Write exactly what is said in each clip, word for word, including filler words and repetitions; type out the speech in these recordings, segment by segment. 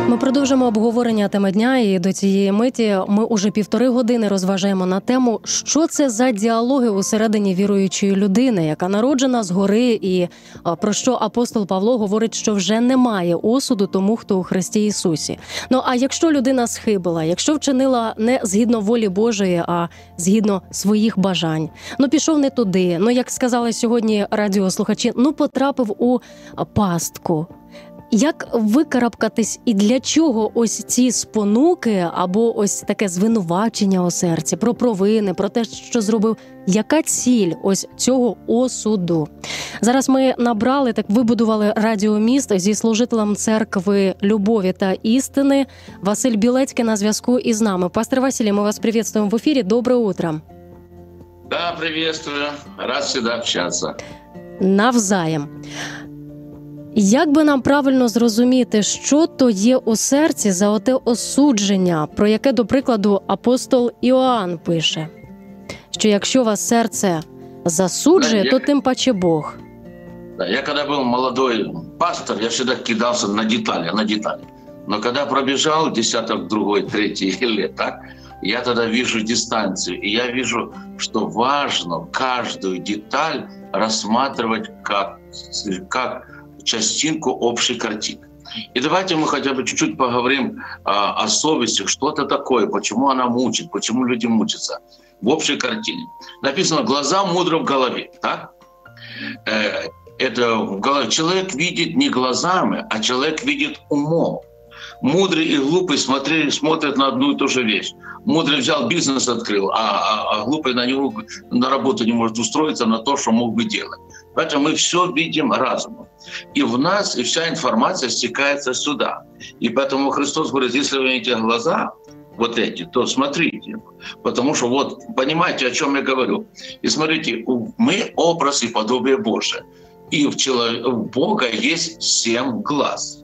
Ми продовжимо обговорення теми дня, і до цієї миті ми уже півтори години розважаємо на тему, що це за діалоги усередині віруючої людини, яка народжена згори, і про що апостол Павло говорить, що вже немає осуду тому, хто у Христі Ісусі. Ну, а якщо людина схибила, якщо вчинила не згідно волі Божої, а згідно своїх бажань, ну, пішов не туди, ну, як сказали сьогодні радіослухачі, ну, потрапив у пастку. Як викарабкатись і для чого ось ці спонуки або ось таке звинувачення у серці про провини, про те, що зробив? Яка ціль ось цього осуду? Зараз ми набрали, так вибудували радіоміст зі служителем церкви любові та істини. Василь Білецький на зв'язку із нами. Пастор Василий, мы вас приветствуем в эфире. Доброе утро. Да, приветствую. Рад всегда общаться. Навзаєм. Як би нам правильно зрозуміти, що то є у серці за оте осудження, про яке, до прикладу, апостол Іоанн пише? Що якщо вас серце засуджує, да, то я... тим паче Бог. Да, я когда был молодой пастор, я всегда кидался на детали, на детали. Но когда пробежал десяток, другой, третий лет, так, я тогда вижу дистанцию. И я вижу, что важно каждую деталь рассматривать как, как частинку общей картины. И давайте мы хотя бы чуть-чуть поговорим а, о совести, что это такое, почему она мучит, почему люди мучатся в общей картине. Написано «глаза мудро в голове». Так? Э, это в голове. Человек видит не глазами, а человек видит умом. Мудрый и глупый смотрели, смотрят на одну и ту же вещь. Мудрый взял бизнес, открыл, а, а, а глупый на него на работу не может устроиться на то, что мог бы делать. Поэтому мы все видим разумом. И в нас и вся информация стекается сюда. И поэтому Христос говорит, если вы видите глаза, вот эти, то смотрите. Потому что вот, понимаете, о чем я говорю. И смотрите, мы образ и подобие Божие. И в, человек, у Бога есть семь глаз.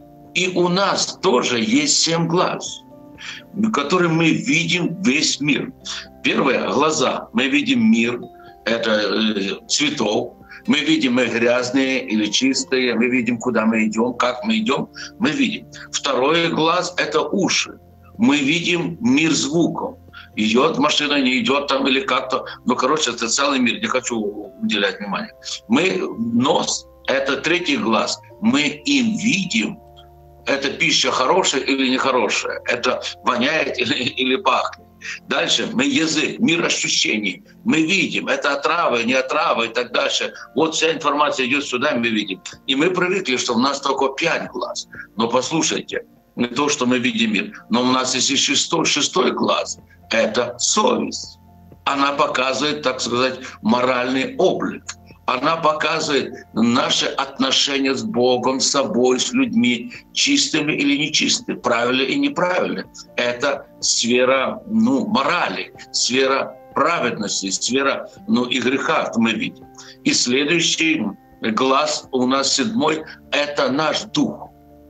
И у нас тоже есть семь глаз, которыми мы видим весь мир. Первое — глаза. Мы видим мир, это э, цветов. Мы видим их грязные или чистые. Мы видим, куда мы идем, как мы идем. Мы видим. Второй глаз — это уши. Мы видим мир звуков. Идет машина, не идет там или как-то. Ну, короче, это целый мир. Не хочу уделять внимание. Мы нос — это третий глаз. Мы им видим. Это пища хорошая или нехорошая, это воняет или, или пахнет. Дальше мы язык, мир ощущений. Мы видим, это отрава, не отрава и так дальше. Вот вся информация идет сюда, мы видим. И мы привыкли, что у нас только пять глаз. Но послушайте, не то, что мы видим мир, но у нас есть и шестой, шестой глаз. Это совесть. Она показывает, так сказать, моральный облик. Она показывает наши отношения с Богом, с собой, с людьми, чистыми или нечистыми, правильно и неправильно. Это сфера, ну, морали, сфера праведности, сфера, ну, и греха мы видим. И следующий глаз у нас седьмой — это наш дух.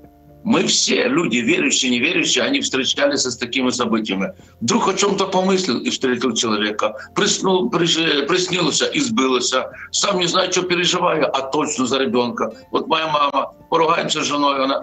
Мы все, люди, верующие, неверующие, они встречались с такими событиями. Вдруг о чем-то помыслил и встретил человека. Приснул, приснился и сбылся. Сам не знаю, что переживаю, а точно за ребенка. Вот моя мама, поругаемся с женой, она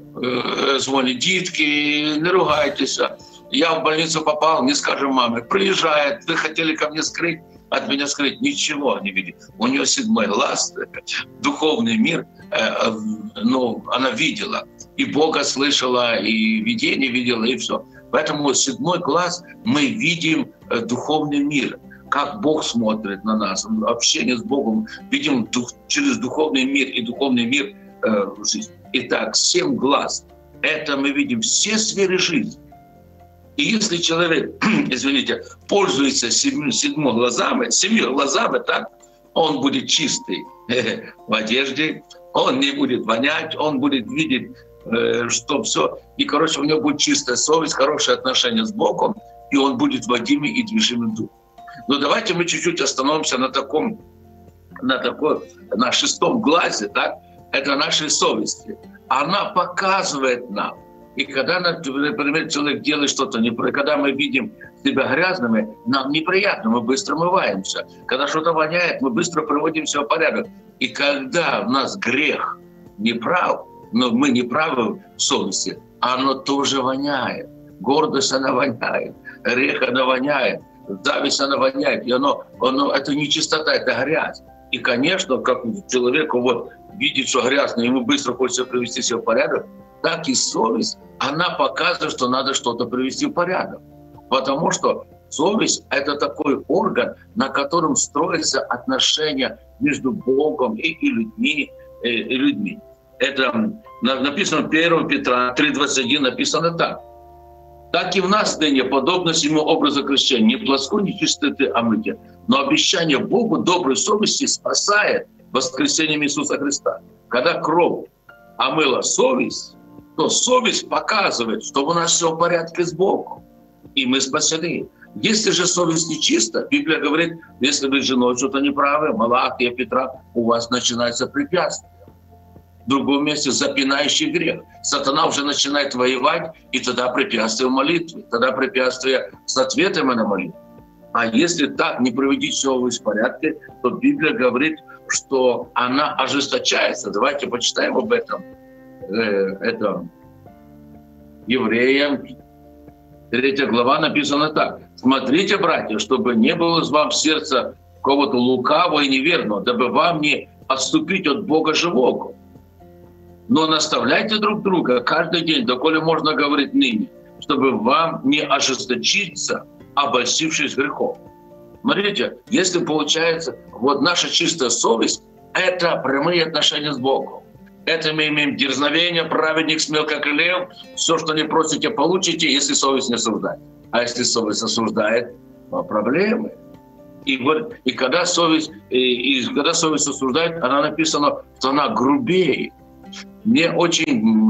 э, звонит, дітки, не ругайтеся. Я в больницу попал, не скажем маме. Приезжает, вы хотели ко мне скрыть, от меня скрыть, ничего не видит. У нее седьмой глаз, духовный мир, э, ну, она видела. И Бога слышала, и видение видела, и все. Поэтому седьмой глаз мы видим э, духовный мир, как Бог смотрит на нас, общение с Богом, видим дух, через духовный мир и духовный мир э, жизнь. Итак, семь глаз — это мы видим все сферы жизни. И если человек, извините, пользуется семью, седьмой глазами, семью глазами, так, он будет чистый в одежде, он не будет вонять, он будет видеть, что все. И, короче, у него будет чистая совесть, хорошие отношения с Богом, и он будет водимый и движимым духом. Но давайте мы чуть-чуть остановимся на таком, на такой, на шестом глазе, так? Это нашей совести. Она показывает нам. И когда, например, человек делает что-то неправильно, когда мы видим себя грязными, нам неприятно, мы быстро мываемся. Когда что-то воняет, мы быстро приводим себя в порядок. И когда у нас грех неправ, но мы не правы в совести, оно тоже воняет. Гордость, она воняет, грех, она воняет, зависть, она воняет. И оно, оно, это не чистота, это грязь. И, конечно, как человеку вот видит, что грязно, ему быстро хочется привести себя в порядок, так и совесть, она показывает, что надо что-то привести в порядок. Потому что совесть – это такой орган, на котором строятся отношения между Богом и, и людьми. И, и людьми. Это написано в первого Петра три двадцать один, написано так. Так и в нас ныне, подобно всему образу крещения, не плоской нечистоты, а мытья, но обещание Богу доброй совести спасает воскресением Иисуса Христа. Когда кровь омыла совесть, то совесть показывает, что у нас все в порядке с Богом, и мы спасены. Если же совесть нечиста, Библия говорит, если вы с женой что-то неправы, Малахия, Петра, у вас начинается препятствие. В другом месте запинающий грех. Сатана уже начинает воевать, и тогда препятствие в молитве, тогда препятствие с ответами на молитву. А если так не приводить все в порядке, то Библия говорит, что она ожесточается. Давайте почитаем об этом. Это Евреям, третья глава, написано так. «Смотрите, братья, чтобы не было вам в сердце кого-то лукавого и неверного, дабы вам не отступить от Бога живого. Но наставляйте друг друга каждый день, доколе можно говорить ныне, чтобы вам не ожесточиться, обольстившись грехом». Смотрите, если получается, вот наша чистая совесть – это прямые отношения с Богом. Это мы имеем дерзновение, праведник смел, как и лев. Все, что не просите, получите, если совесть не осуждает. А если совесть осуждает, то проблемы. И, вот, и, когда совесть, и, и когда совесть осуждает, она написана, что она грубее. Мне очень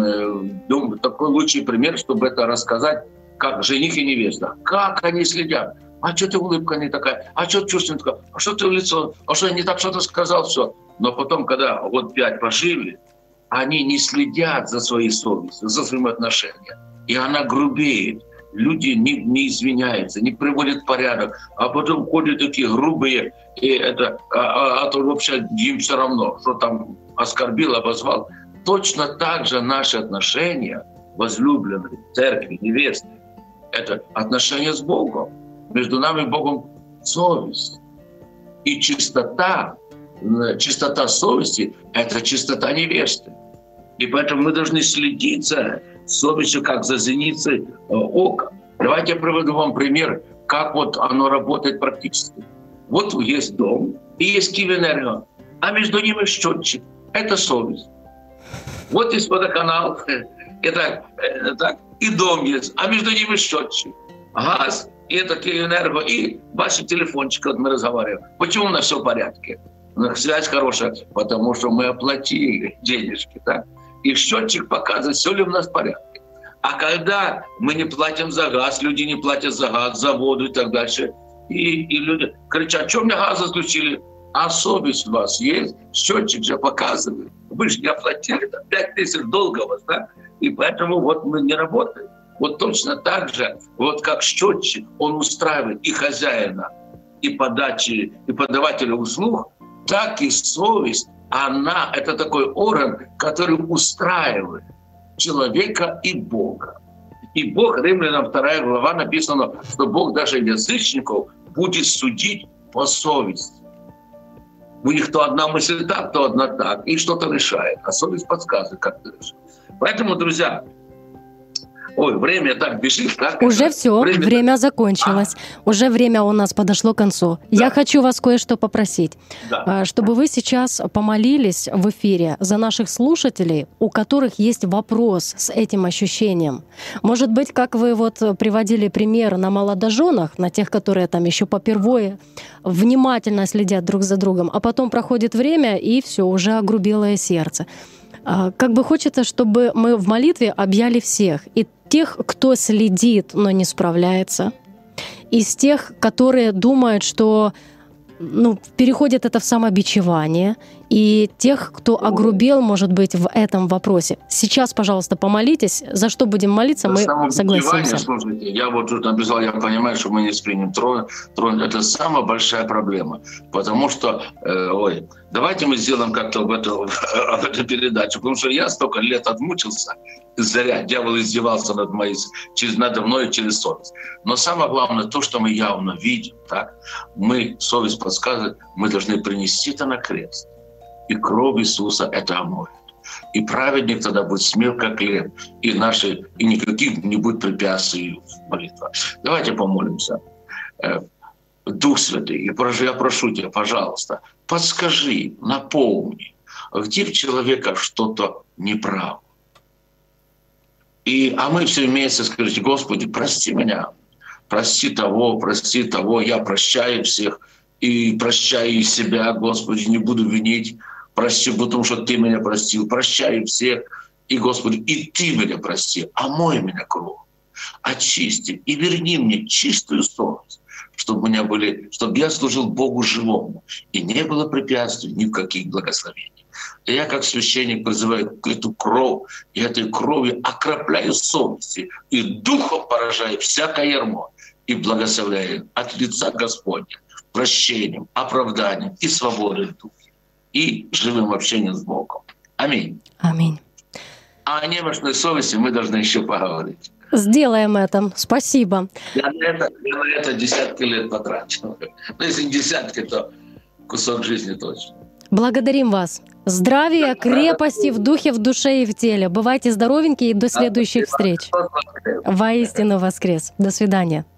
э, такой лучший пример, чтобы это рассказать, как жених и невеста. Как они следят. А что ты улыбка не такая? А что чувствует такая? А что ты в лицо? А что я не так что-то сказал? Все. Но потом, когда вот пять пожили, они не следят за своей совестью, за своими отношениями. И она грубеет. Люди не, не извиняются, не приводят в порядок. А потом ходят такие грубые. И это, а, а, а то вообще им все равно, что там оскорбил, обозвал. Точно так же наши отношения, возлюбленные, церкви, невесты, это отношения с Богом. Между нами и Богом совесть. И чистота, чистота совести – это чистота невесты. И поэтому мы должны следить за совестью, как за зеницей ока. Давайте я приведу вам пример, как вот оно работает практически. Вот есть дом и есть Киевэнерго, а между ними счетчик. Это совесть. Вот есть водоканал, это, это, и дом есть, а между ними счетчик. Газ, и это Киевэнерго, и ваши телефончики, вот мы разговариваем. Почему у нас все в порядке? Связь хорошая, потому что мы оплатили денежки, да? И счетчик показывает, все ли у нас в порядке. А когда мы не платим за газ, люди не платят за газ, за воду и так дальше, и, и люди кричат, что мне газ отключили? А совесть у вас есть? Счетчик же показывает. Вы же не оплатили, там, пять тысяч долга у вас, да? И поэтому вот мы не работаем. Вот точно так же, вот как счетчик, он устраивает и хозяина, и подачи, и подавателя услуг, так и совесть, она, это такой орган, который устраивает человека и Бога. И Бог, Римлянам вторая глава написано, что Бог даже язычников будет судить по совести. У них то одна мысль так, то одна так, и что-то решает, а совесть подсказывает, как ты решишь. Поэтому, друзья, ой, время так бежит. Так? Уже все, время, время закончилось. А. Уже время у нас подошло к концу. Да. Я хочу вас кое-что попросить. Да. Чтобы вы сейчас помолились в эфире за наших слушателей, у которых есть вопрос с этим ощущением. Может быть, как вы вот приводили пример на молодоженах, на тех, которые там еще попервые внимательно следят друг за другом, а потом проходит время, и все, уже огрубелое сердце. Как бы хочется, чтобы мы в молитве объяли всех. И тех, кто следит, но не справляется. Из тех, которые думают, что ну, переходит это в самобичевание, и тех, кто огрубел, может быть, в этом вопросе. Сейчас, пожалуйста, помолитесь. За что будем молиться, мы согласимся. Слушайте, я вот тут написал, я понимаю, что мы не спринем трон. трон это самая большая проблема. Потому что, э, ой, давайте мы сделаем как-то об этом, об этой передаче. Потому что я столько лет отмучился, зря. Дьявол издевался над, моей, через, надо мной через совесть. Но самое главное, то, что мы явно видим, так, мы, совесть подсказывает, мы должны принести это на крест. И кровь Иисуса это омоет. И праведник тогда будет смел, как лев. И, наши, и никаких не будет препятствий в молитве. Давайте помолимся. Дух Святый, и я прошу тебя, пожалуйста, подскажи, напомни, где в человека что-то неправо. И, а мы все вместе скажите: Господи, прости меня, прости того, прости того, я прощаю всех, и прощаю и себя, Господи, не буду винить, прости, потому что Ты меня простил, прощаю всех, и, Господи, и Ты меня прости, омой меня кровью, очисти и верни мне чистую совесть, чтобы у меня были, чтобы я служил Богу живому, и не было препятствий ни в каких благословениях. И я, как священник, призываю эту кровь, и этой кровью окропляю совести, и духом поражаю всякое ярмо, и благословляю от лица Господня прощением, оправданием и свободой в духе, и живым общением с Богом. Аминь. Аминь. А о немощной совести мы должны еще поговорить. Сделаем это. Спасибо. Я на это, я на это десятки лет потрачу. Ну, если не десятки, то кусок жизни точно. Благодарим вас. Здравия, крепости в духе, в душе и в теле. Бывайте здоровенькие и до следующих встреч. Воистину воскрес. До свидания.